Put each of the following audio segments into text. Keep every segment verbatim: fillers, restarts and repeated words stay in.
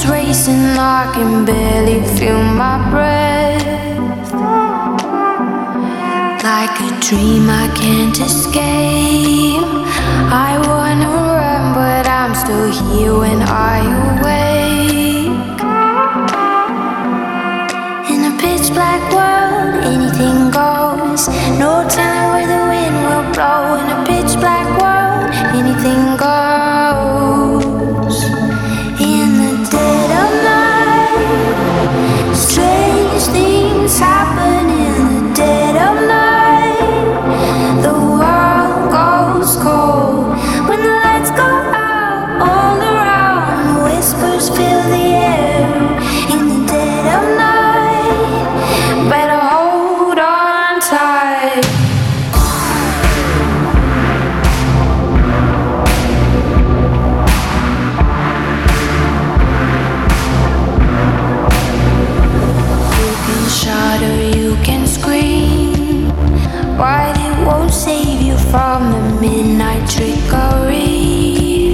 racing, I can barely feel my breath. Like a dream I can't escape. I wanna run, but I'm still here when I awake. In a pitch black world, anything goes. No telling where the wind will blow. In a pitch black world, anything goes. In the dead of night, strange things happen. In the dead of night, the world goes cold. When the lights go out all around, whispers fill the air. In the dead of night, better hold on tight. Shout or you can scream, but it won't save you from the midnight trickery.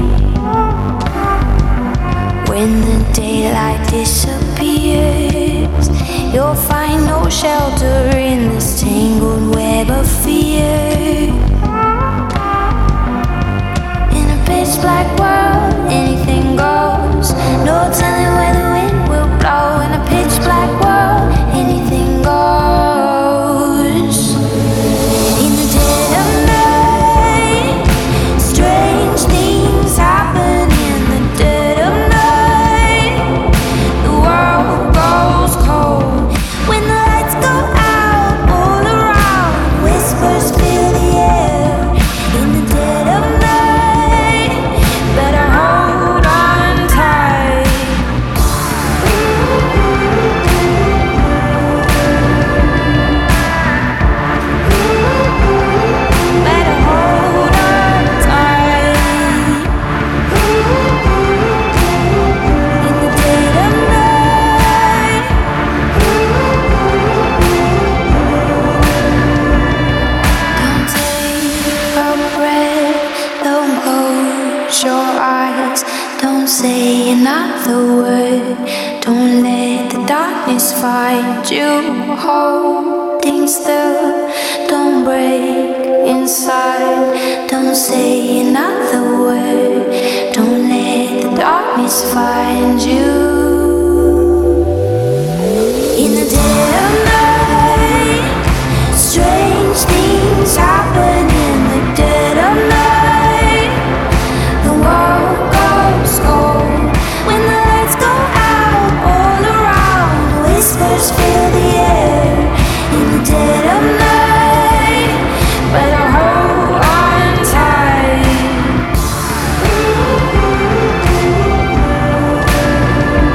When the daylight disappears, you'll find no shelter in this tangled web of fear. In a pitch black world, anything goes. No telling where the wind will blow. In a pitch black world, anything goes. In the dead of night, strange things happen. In the dead of night, the world goes cold. When the lights go out all around, whispers fill the air. In the dead of night, better hold on tight. Better hold on tight. In the dead of night. Don't take a breath, don't close your eyes. Don't say another word. Don't let the darkness find you. Holding still, don't break inside. Don't say another word. Don't let the darkness find you. In the dead of night, strange things happen. In the dead of night, the world goes cold. When the lights go out all around, whispers fill the air. In the dead of night, better hold on tight.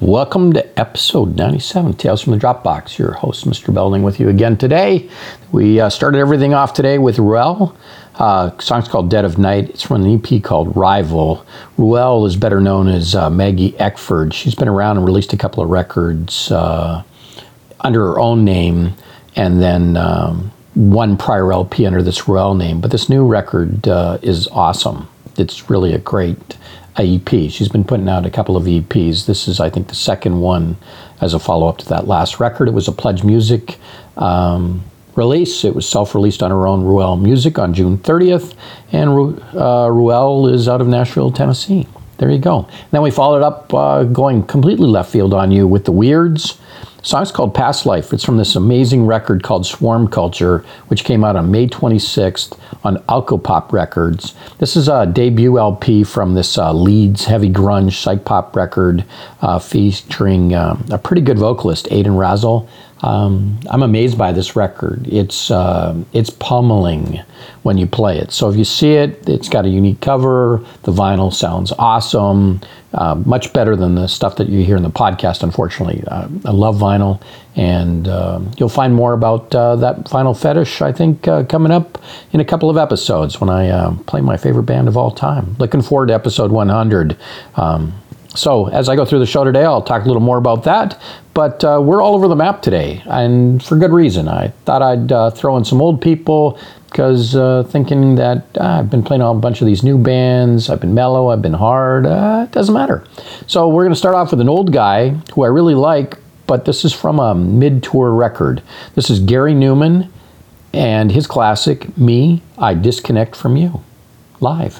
Welcome to episode ninety-seven, Tales from the Dropbox. Your host, Mister Belding, with you again today. We uh, started everything off today with Ruel. Uh, the song's called Dead of Night. It's from an E P called Rival. Ruel is better known as uh, Maggie Eckford. She's been around and released a couple of records uh, under her own name, and then um, one prior L P under this Ruel name. But this new record uh, is awesome. It's really a great E P. She's been putting out a couple of E Ps. This is, I think, the second one as a follow-up to that last record. It was a Pledge Music um, release. It was self-released on her own Ruel Music on June thirtieth, and uh, Ruel is out of Nashville, Tennessee. There you go. And then we followed up uh, going completely left field on you with The Weirds. The song's called Past Life. It's from this amazing record called Swarm Culture, which came out on May twenty-sixth on Alcopop Records. This is a debut L P from this uh, Leeds heavy grunge psych pop record uh, featuring um, a pretty good vocalist, Aiden Razzle. Um, I'm amazed by this record. It's uh, it's pummeling when you play it. So if you see it, it's got a unique cover. The vinyl sounds awesome, uh, much better than the stuff that you hear in the podcast, unfortunately. Uh, I love vinyl, and uh, you'll find more about uh, that vinyl fetish, I think, uh, coming up in a couple of episodes when I uh, play my favorite band of all time. Looking forward to episode one hundred. Um, So as I go through the show today, I'll talk a little more about that. But uh, we're all over the map today, and for good reason. I thought I'd uh, throw in some old people because uh, thinking that uh, I've been playing a bunch of these new bands. I've been mellow, I've been hard. Uh, it doesn't matter. So we're going to start off with an old guy who I really like, but this is from a mid-tour record. This is Gary Newman and his classic, Me, I Disconnect From You, live.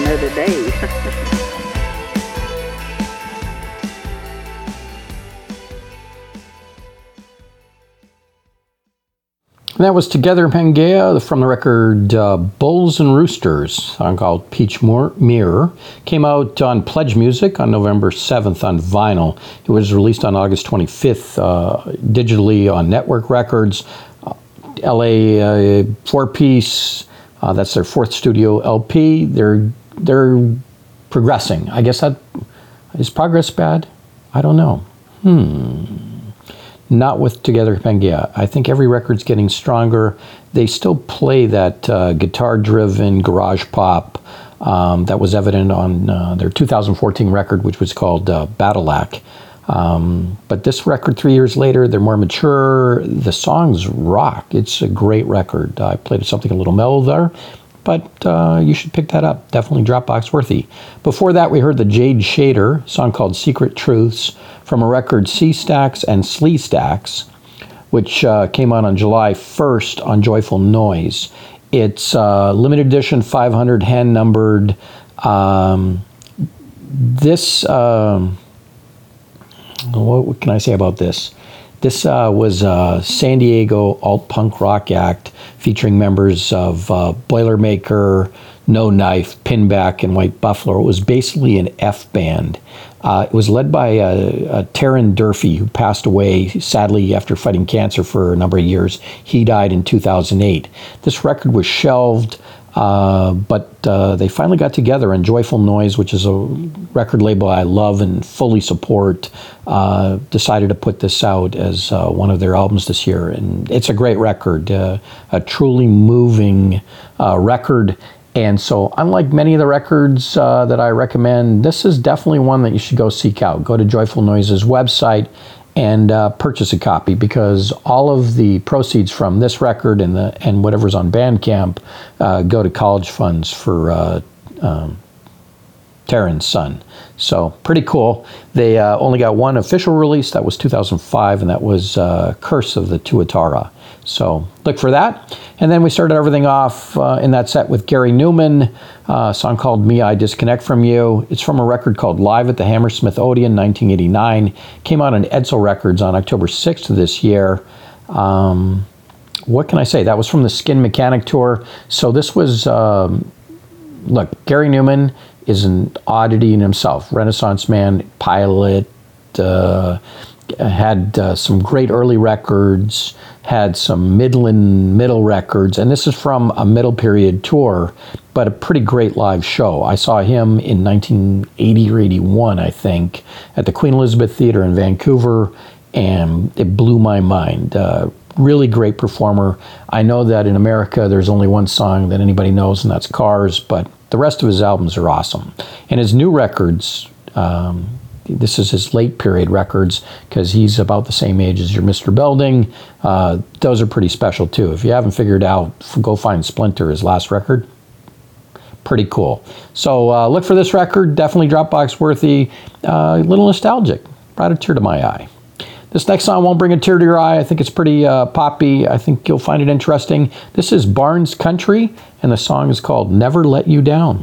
another day. And that was Together Pangea from the record uh, Bulls and Roosters, a song called Peach Mirror. Came out on Pledge Music on November seventh on vinyl. It was released on August twenty-fifth uh, digitally on Network Records. Uh, L A uh, four-piece, uh, that's their fourth studio L P. They're, they're progressing. I guess that, is progress bad? I don't know. Hmm. Not with Together Pangea. I think every record's getting stronger. They still play that uh, guitar-driven garage pop um, that was evident on uh, their two thousand fourteen record, which was called uh, Battle-Ack. Um, but this record, three years later, they're more mature. The songs rock. It's a great record. I played something a little mellow there, but uh, you should pick that up. Definitely Dropbox worthy. Before that, we heard the Jade Shader, song called Secret Truths, from a record C-Stacks and Slee-Stacks, which uh, came out on July first on Joyful Noise. It's uh, limited edition, five hundred, hand-numbered. Um, this, um, what can I say about this? This uh, was a San Diego alt-punk rock act featuring members of uh, Boilermaker, No Knife, Pinback, and White Buffalo. It was basically an F band. Uh, it was led by uh, uh, Taryn Durfee, who passed away, sadly, after fighting cancer for a number of years. He died in two thousand eight. This record was shelved, uh, but uh, they finally got together, and Joyful Noise, which is a record label I love and fully support, uh, decided to put this out as uh, one of their albums this year. And it's a great record, uh, a truly moving uh, record. And so, unlike many of the records uh, that I recommend, this is definitely one that you should go seek out. Go to Joyful Noise's website and uh, purchase a copy, because all of the proceeds from this record and the and whatever's on Bandcamp uh, go to college funds for uh, um, Taryn's son. So, pretty cool. They uh, only got one official release. That was two thousand five, and that was uh, Curse of the Tuatara. So look for that. And then we started everything off uh, in that set with Gary Newman, uh, a song called Me, I Disconnect From You. It's from a record called Live at the Hammersmith Odeon, nineteen eighty-nine. Came out on Edsel Records on October sixth of this year. Um, what can I say? That was from the Skin Mechanic tour. So this was, um, look, Gary Newman is an oddity in himself. Renaissance man, pilot, uh, had uh, some great early records, had some Midland middle records, and this is from a middle period tour, but a pretty great live show. I saw him in nineteen eighty or eighty-one, I think, at the Queen Elizabeth Theatre in Vancouver, and it blew my mind. Uh, really great performer. I know that in America there's only one song that anybody knows, and that's Cars, but the rest of his albums are awesome. And his new records, um, this is his late period records, because he's about the same age as your Mister Belding. Uh, those are pretty special too. If you haven't figured out, go find Splinter, his last record. Pretty cool. So uh, look for this record, definitely Dropbox worthy, uh, a little nostalgic, brought a tear to my eye. This next song won't bring a tear to your eye. I think it's pretty uh, poppy. I think you'll find it interesting. This is Barnes Country, and the song is called Never Let You Down.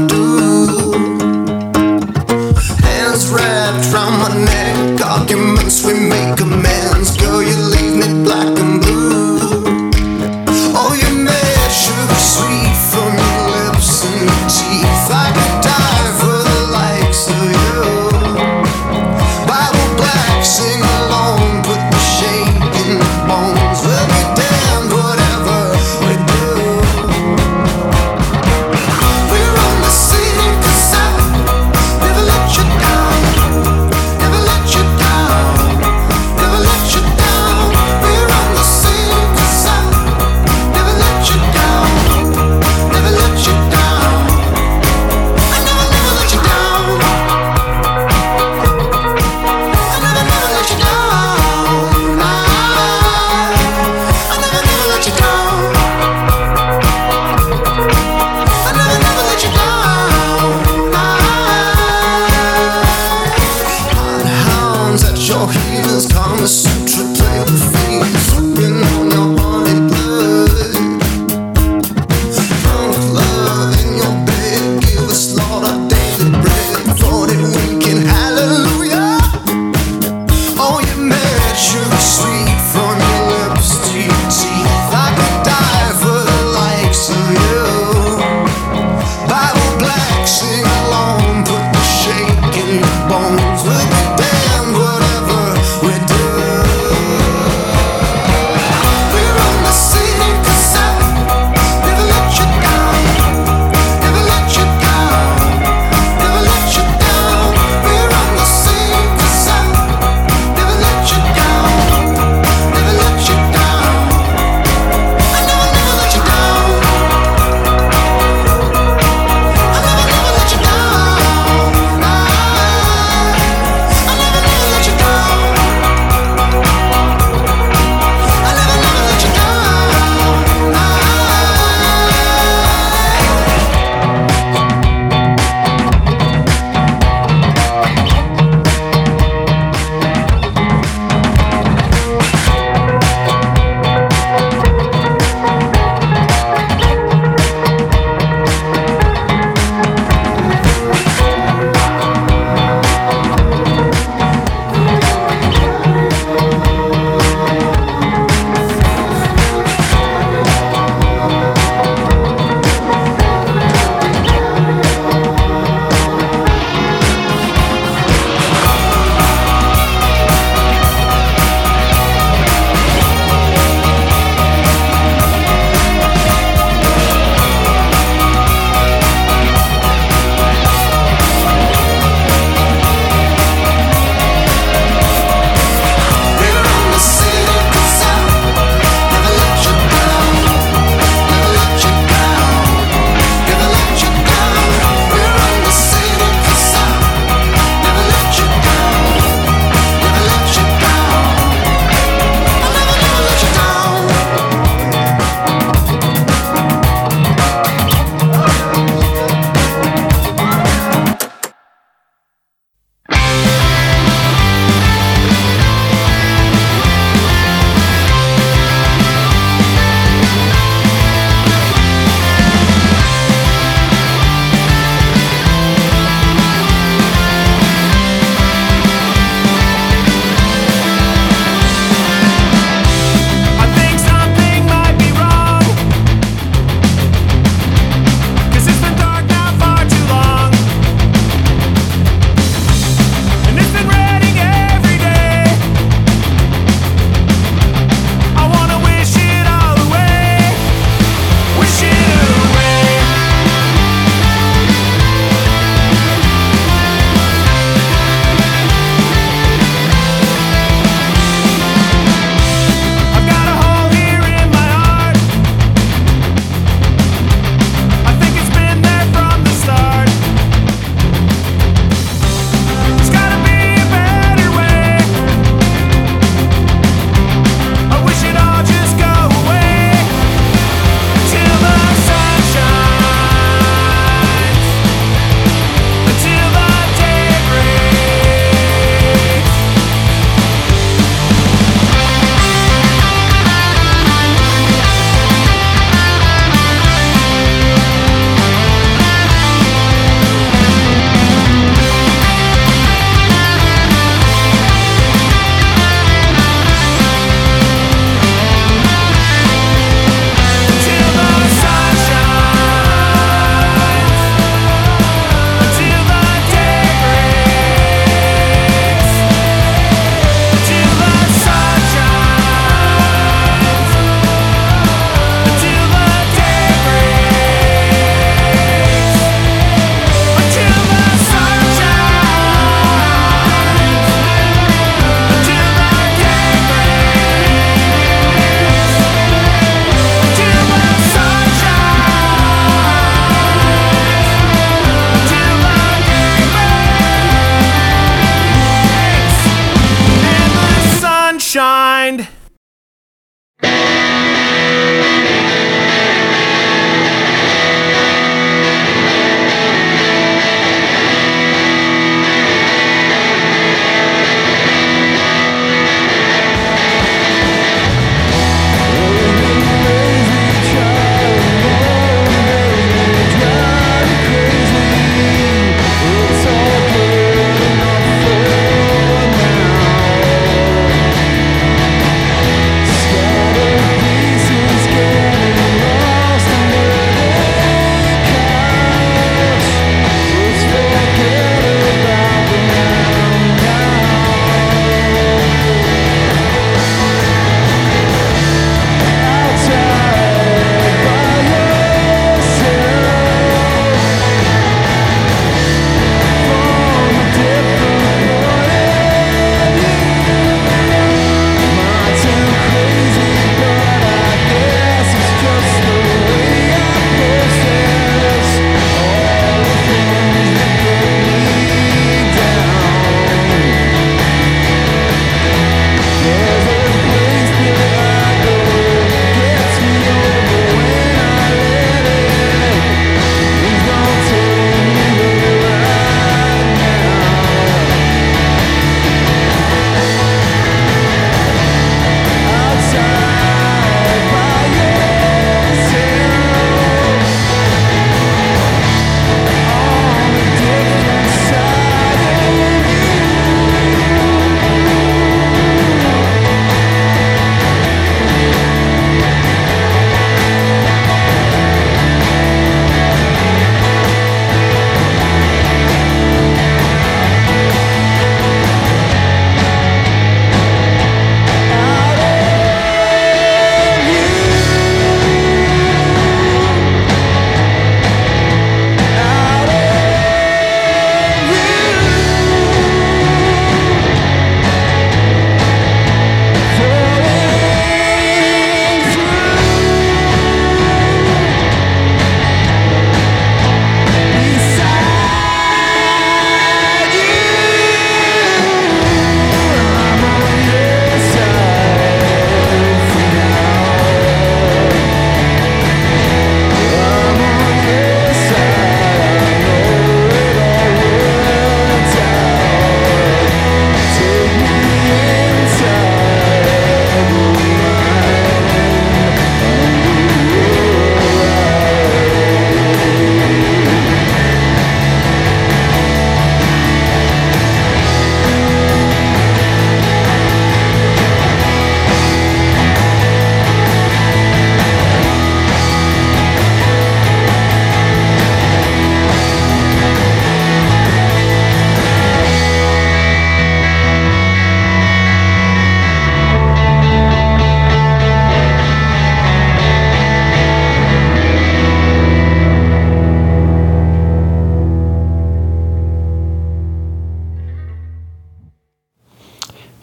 Documents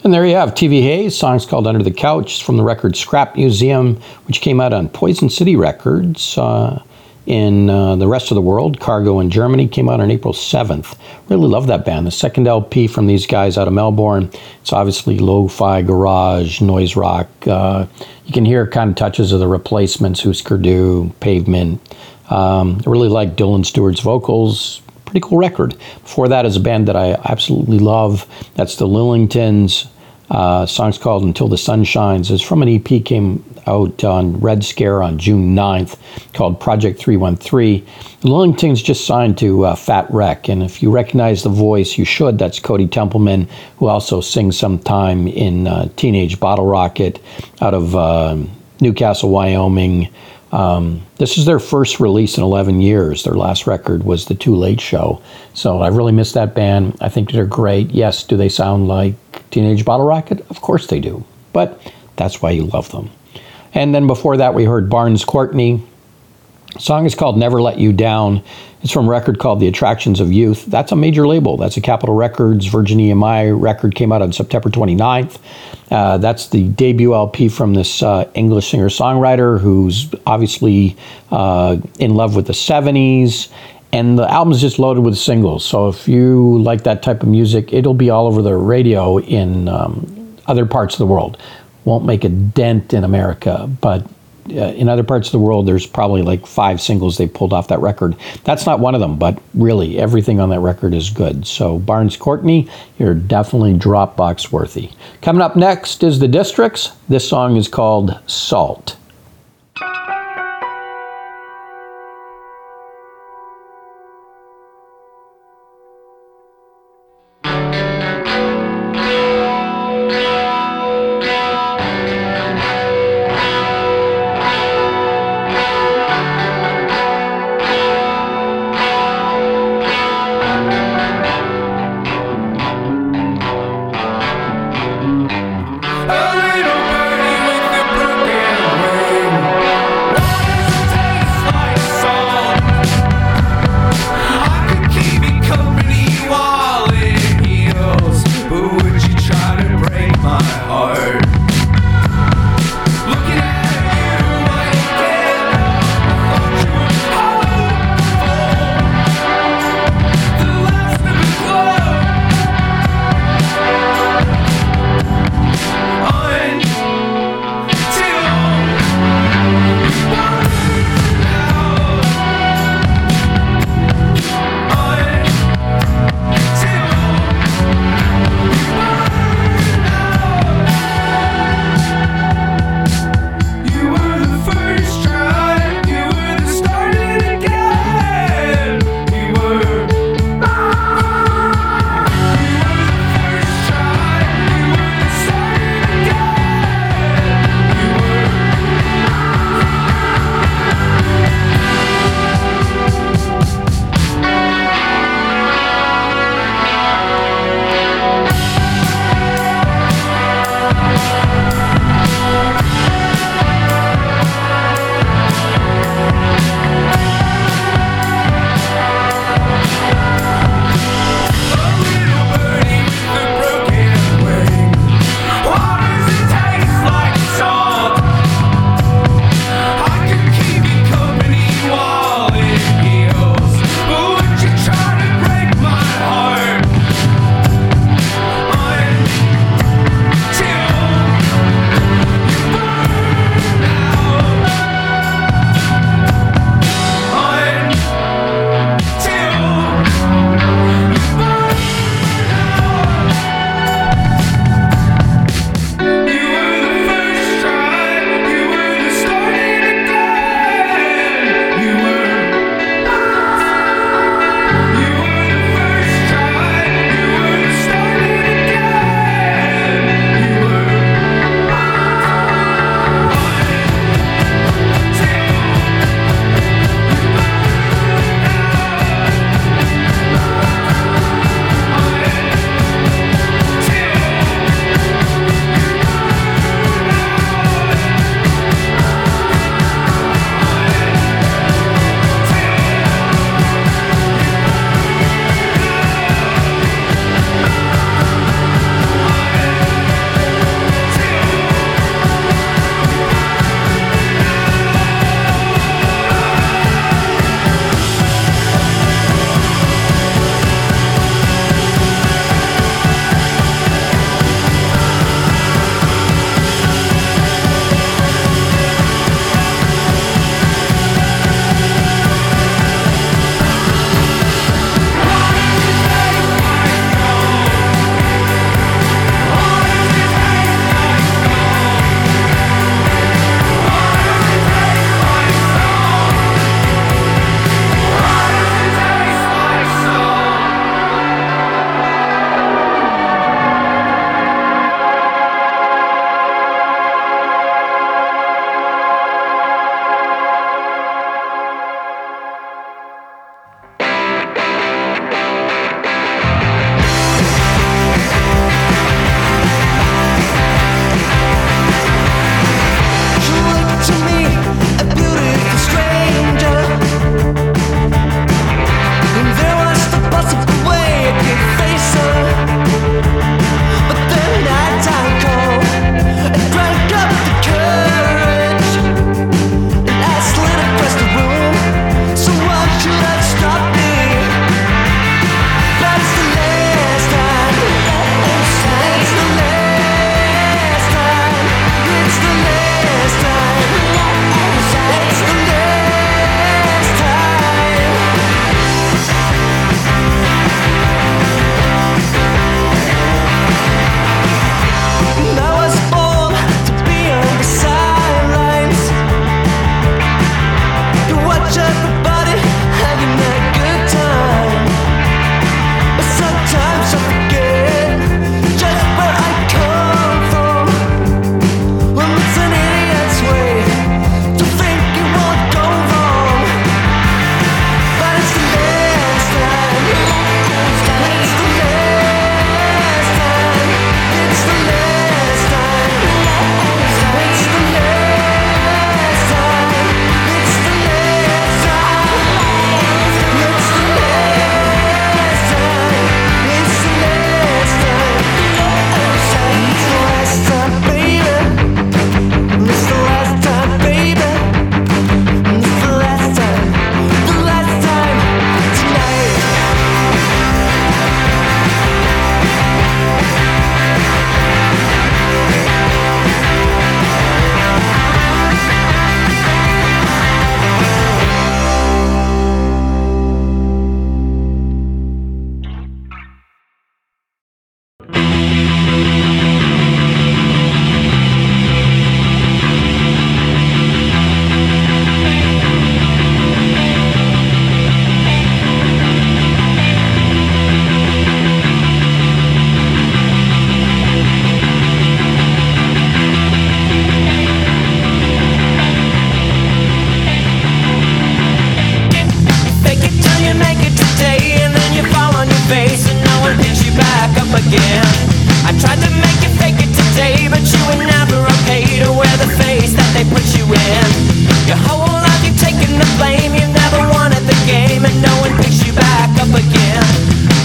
And there you have T V Hayes. Song's called Under the Couch. It's from the record Scrap Museum, which came out on Poison City Records. Uh, in uh, the rest of the world, Cargo in Germany, came out on April seventh. Really love that band. The second L P from these guys out of Melbourne. It's obviously lo-fi, garage, noise rock. Uh, you can hear kind of touches of the Replacements, Husker Du, Pavement. Um, I really like Dylan Stewart's vocals. Pretty cool record. Before that is a band that I absolutely love. That's the Lillingtons. Uh, song's called Until the Sun Shines. It's from an E P came out on Red Scare on June ninth called Project three one three. The Lillingtons just signed to uh, Fat Wreck, and if you recognize the voice, you should. That's Cody Templeman, who also sings sometime in uh, Teenage Bottle Rocket out of uh, Newcastle, Wyoming. Um, this is their first release in eleven years. Their last record was The Too Late Show. So I really miss that band. I think they're great. Yes, do they sound like Teenage Bottle Rocket? Of course they do. But that's why you love them. And then before that, we heard Barnes Courtney. The song is called Never Let You Down. It's from a record called The Attractions of Youth. That's a major label. That's a Capitol Records. Virgin E M I record came out on September twenty-ninth. Uh, that's the debut L P from this uh, English singer-songwriter who's obviously uh, in love with the seventies. And the album's just loaded with singles. So if you like that type of music, it'll be all over the radio in um, other parts of the world. Won't make a dent in America, but Uh, in other parts of the world, there's probably like five singles they pulled off that record. That's not one of them, but really everything on that record is good. So Barnes Courtney, you're definitely Dropbox worthy. Coming up next is The Districts. This song is called Salt. A little birdie with a broken wing.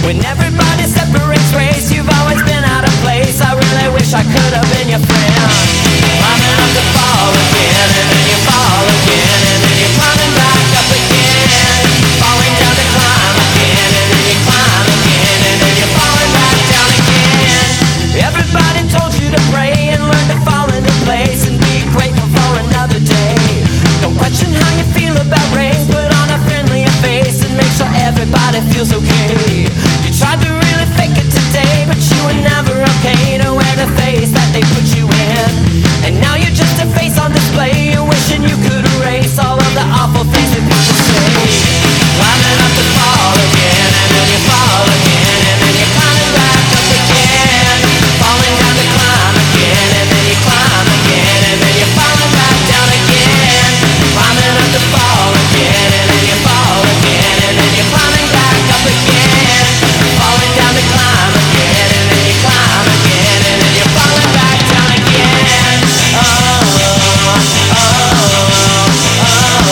When everybody separates ways, you've always been out of place. I really wish I could have been your friend. Climbing up to fall again, and then you fall again, and then you're climbing back up again. Falling down to climb again, and then you climb again, and then you're falling back down again. Everybody told you to pray and learn to fall into place and be grateful for another day. Don't question how you feel about race, put on a friendlier face and make sure everybody feels okay. You tried to really fake it today, but you were never okay to wear the face that they put you in. And now you're just a face on display. You're wishing you could erase all of the awful things that people say. Climbing up to fall again, and then you fall again, and then you're climbing back up again. Falling down to climb again, and then you climb again, and then you're falling back down again. Climbing up to fall again, and then you fall again, and then you're climbing back up again. Falling down to climb again, and then you climb again, and then you're falling back down again. Oh, oh, oh, oh,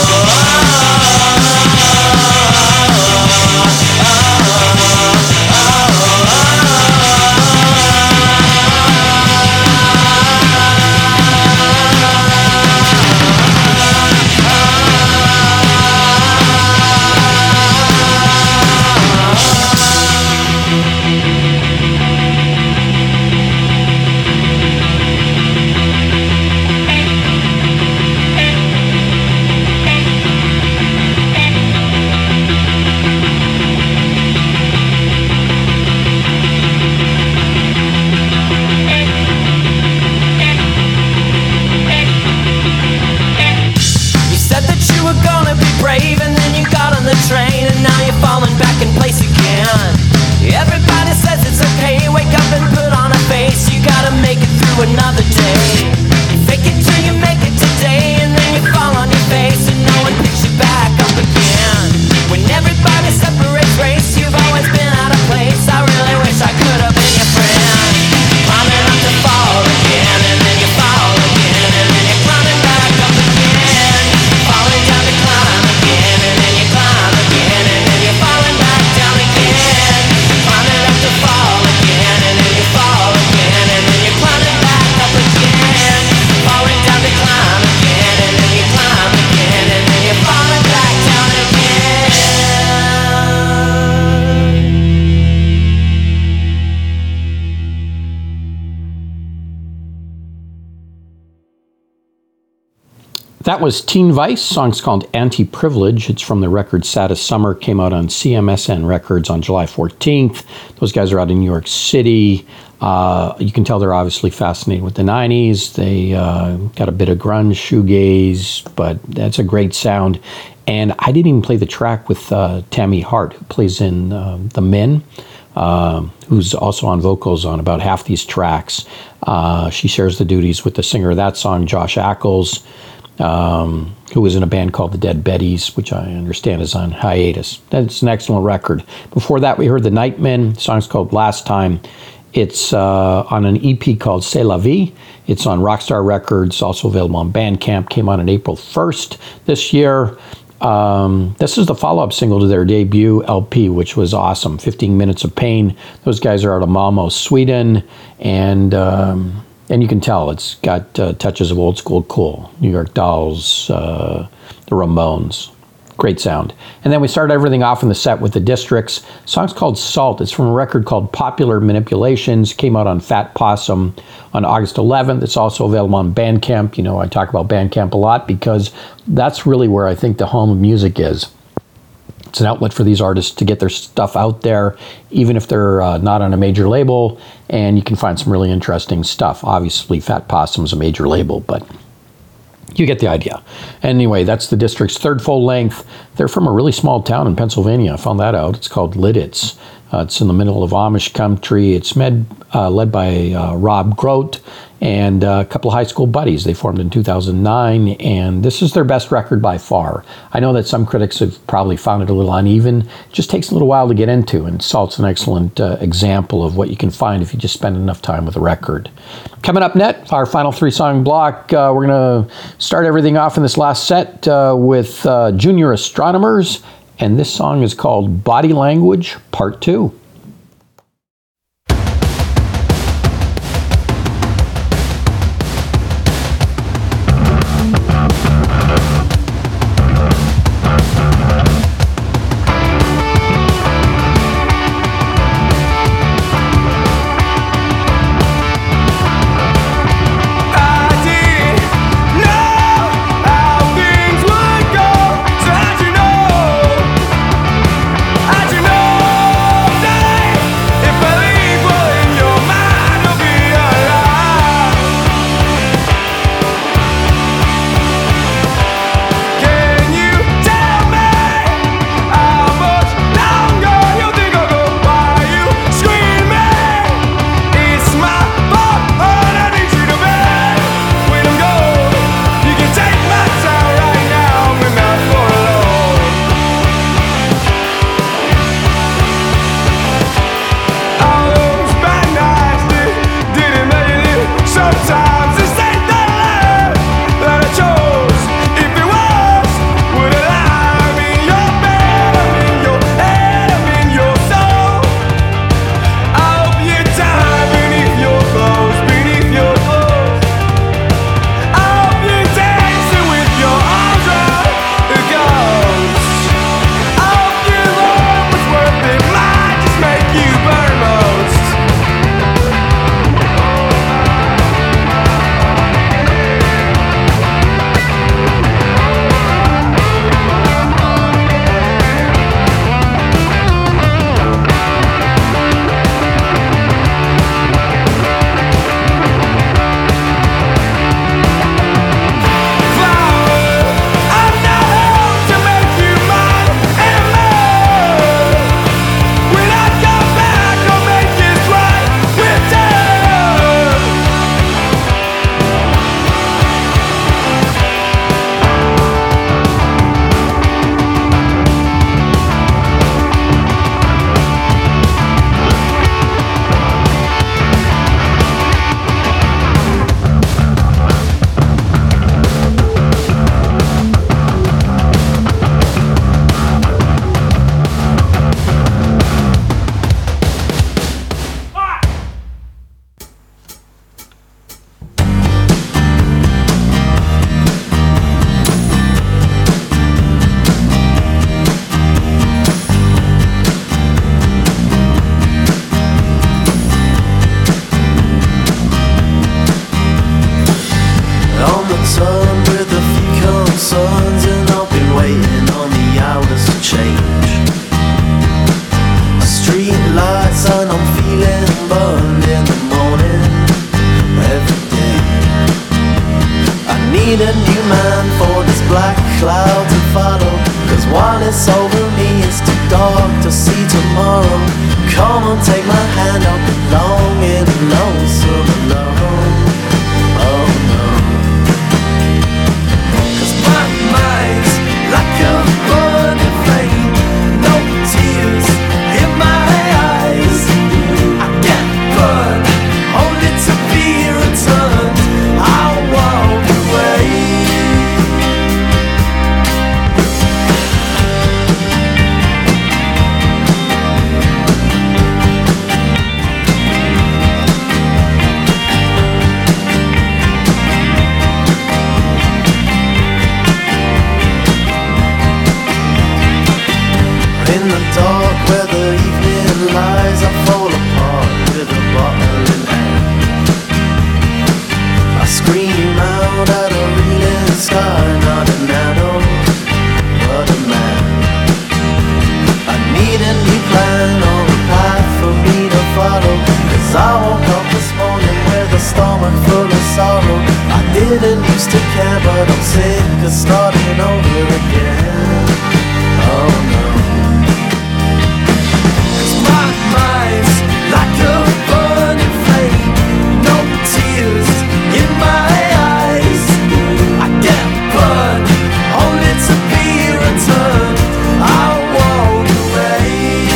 You said that you were gonna be brave, and then you got on the train, and now you're falling back in place again. Everybody says it's okay, wake up and put on a face. You gotta make it through another day. Fake it till you make it today, and then you fall on your face, and no one picks you back up again. When everybody separates race, you've always been out of place. I really wish I could have been your friend. Climbing up to fall again, and then you fall again, and then you're climbing back up again. Falling down to climb again, and then you climb again, and then you're falling back down again. Climbing up to fall again, and then you fall again, and then you're climbing back up again. Falling down to climb again, and then you climb again, and then you're falling back down again. That was Teen Vice. Song's called Anti-Privilege. It's from the record Saddest Summer. Came out on C M S N Records on July fourteenth. Those guys are out in New York City. Uh, you can tell they're obviously fascinated with the nineties. They uh, got a bit of grunge, shoegaze, but that's a great sound. And I didn't even play the track with uh, Tammy Hart, who plays in uh, The Men, uh, who's also on vocals on about half these tracks. Uh, she shares the duties with the singer of that song, Josh Ackles, um, who was in a band called the Dead Betties, which I understand is on hiatus. That's an excellent record. Before that, we heard the Nightmen. The song's called Last Time. It's uh, on an E P called C'est la Vie. It's on Rockstar Records, also available on Bandcamp. Came out on April first this year. Um, this is the follow-up single to their debut L P, which was awesome, fifteen minutes of Pain. Those guys are out of Malmo, Sweden, and um, and you can tell it's got uh, touches of old school cool. New York Dolls, uh, the Ramones. Great sound. And then we started everything off in the set with the Districts. The song's called Salt. It's from a record called Popular Manipulations. Came out on Fat Possum on August eleventh. It's also available on Bandcamp. You know, I talk about Bandcamp a lot because that's really where I think the home of music is. It's an outlet for these artists to get their stuff out there, even if they're uh, not on a major label, and you can find some really interesting stuff. Obviously, Fat Possum's a major label, but you get the idea. Anyway, that's the District's third full length. They're from a really small town in Pennsylvania. I found that out. It's called Lidditz. Uh, it's in the middle of Amish country. It's med, uh, led by uh, Rob Grote and uh, a couple of high school buddies. They formed in two thousand nine, and this is their best record by far. I know that some critics have probably found it a little uneven. It just takes a little while to get into, and Salt's an excellent uh, example of what you can find if you just spend enough time with a record. Coming up next, our final three-song block, uh, we're going to start everything off in this last set uh, with uh, Junior Astronomers, and this song is called Body Language Part two. In the dark where the evening lies, I fall apart with a bottle in hand. I scream out at a reeling sky, not an adult, but a man. I need a new plan or a path for me to follow, 'cause I woke up this morning with a stomach full of sorrow. I didn't used to care, but I'm sick of starting over again. Oh no. My mind's like a burning flame, no tears in my eyes. I get burned, only to be returned. I walk away.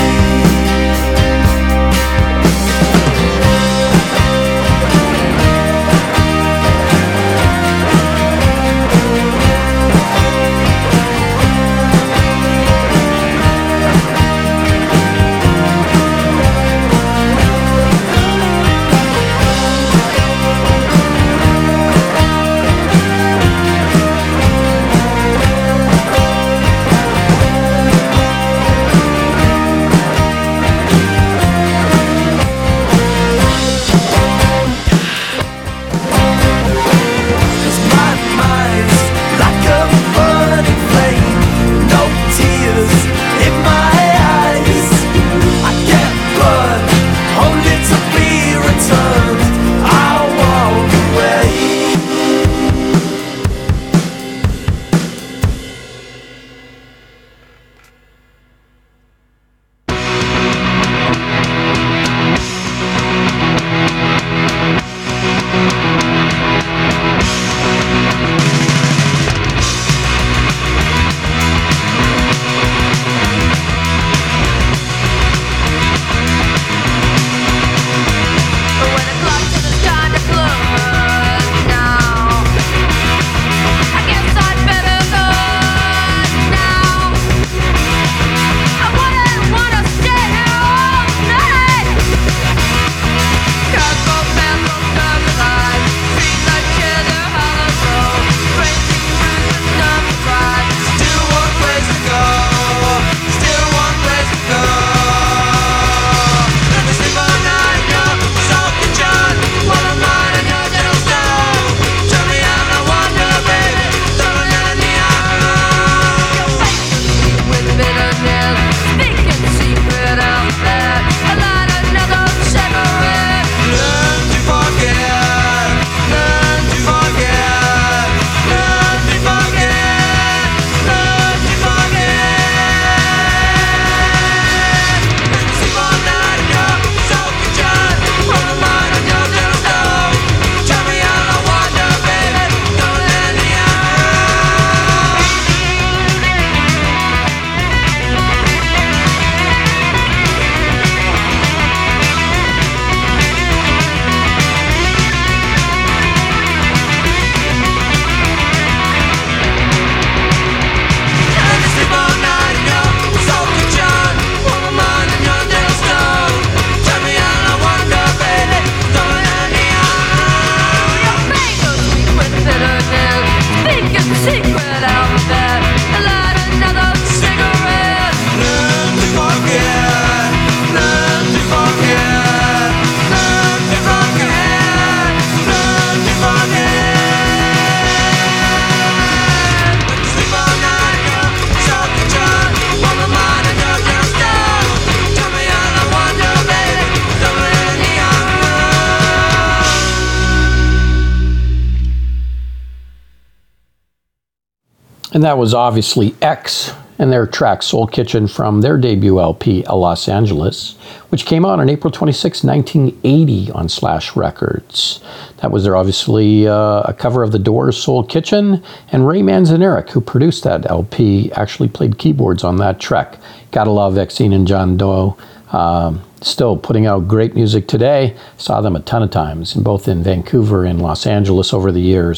And that was obviously X and their track Soul Kitchen from their debut L P, A Los Angeles, which came out on April twenty-sixth, nineteen eighty on Slash Records. That was their obviously uh, a cover of The Doors' Soul Kitchen, and Ray Manzarek, who produced that L P, actually played keyboards on that track. Gotta love Exene and John Doe. Um, still putting out great music today. Saw them a ton of times, both in Vancouver and Los Angeles over the years.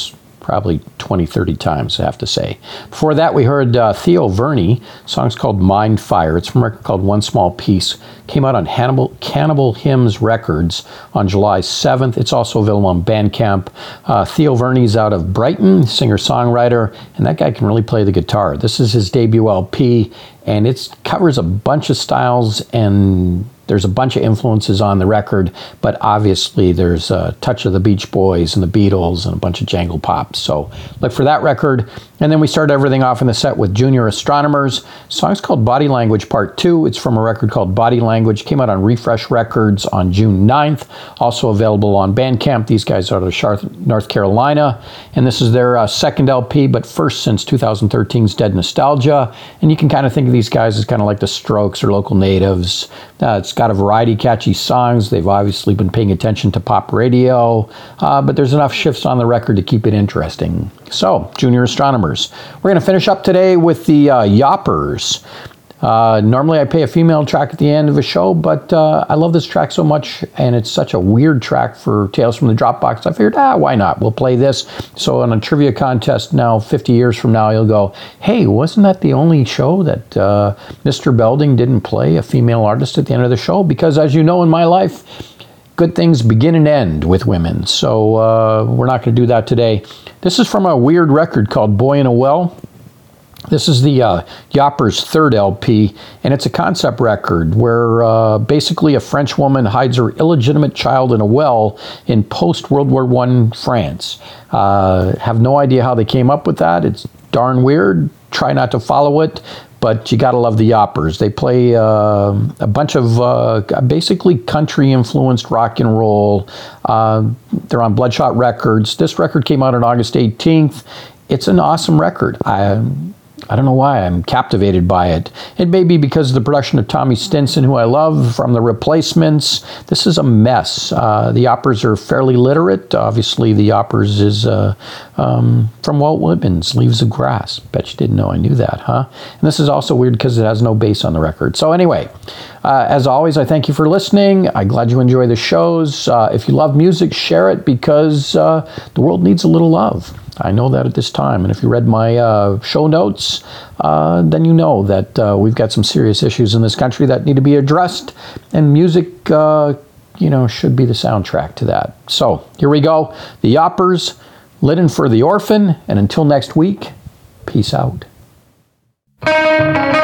probably twenty, thirty times, I have to say. Before that, we heard uh, Theo Verney. The song's called Mind Fire. It's from a record called One Small Piece. Came out on Hannibal, Cannibal Hymns Records on July seventh. It's also available on Bandcamp. Uh, Theo Verney's out of Brighton, singer-songwriter, and that guy can really play the guitar. This is his debut L P, and it covers a bunch of styles, and there's a bunch of influences on the record, but obviously there's a touch of the Beach Boys and the Beatles and a bunch of jangle pops. So look for that record. And then we start everything off in the set with Junior Astronomers. The song's called Body Language Part two. It's from a record called Body Language. Came out on Refresh Records on June ninth. Also available on Bandcamp. These guys are out of Charlotte, North Carolina. And this is their uh, second L P, but first since two thousand thirteen's Dead Nostalgia. And you can kind of think of these guys as kind of like the Strokes or Local Natives. Uh, it's got a variety of catchy songs. They've obviously been paying attention to pop radio, uh, but there's enough shifts on the record to keep it interesting. So, Junior Astronomers. We're going to finish up today with the uh, Yoppers. Uh, normally I play a female track at the end of a show, but uh, I love this track so much, and it's such a weird track for Tales from the Dropbox. I figured, ah, why not? We'll play this. So in a trivia contest now, fifty years from now, you'll go, hey, wasn't that the only show that uh, Mister Belding didn't play a female artist at the end of the show? Because as you know, in my life, good things begin and end with women. So uh, we're not going to do that today. This is from a weird record called Boy in a Well. This is the uh, Yoppers' third L P, and it's a concept record where uh, basically a French woman hides her illegitimate child in a well in post-World War One France. Uh, have no idea how they came up with that. It's darn weird. Try not to follow it, but you gotta love the Yoppers. They play uh, a bunch of uh, basically country-influenced rock and roll. Uh, they're on Bloodshot Records. This record came out on August eighteenth. It's an awesome record. I I don't know why I'm captivated by it. It may be because of the production of Tommy Stinson, who I love, from The Replacements. This is a mess. Uh, the Yoppers are fairly literate. Obviously, the Yoppers is uh, um, from Walt Whitman's Leaves of Grass. Bet you didn't know I knew that, huh? And this is also weird because it has no bass on the record. So anyway, uh, as always, I thank you for listening. I'm glad you enjoy the shows. Uh, if you love music, share it, because uh, the world needs a little love. I know that at this time, and if you read my uh, show notes, uh, then you know that uh, we've got some serious issues in this country that need to be addressed, and music, uh, you know, should be the soundtrack to that. So, here we go. The Yoppers, Linen for the Orphan, and until next week, peace out.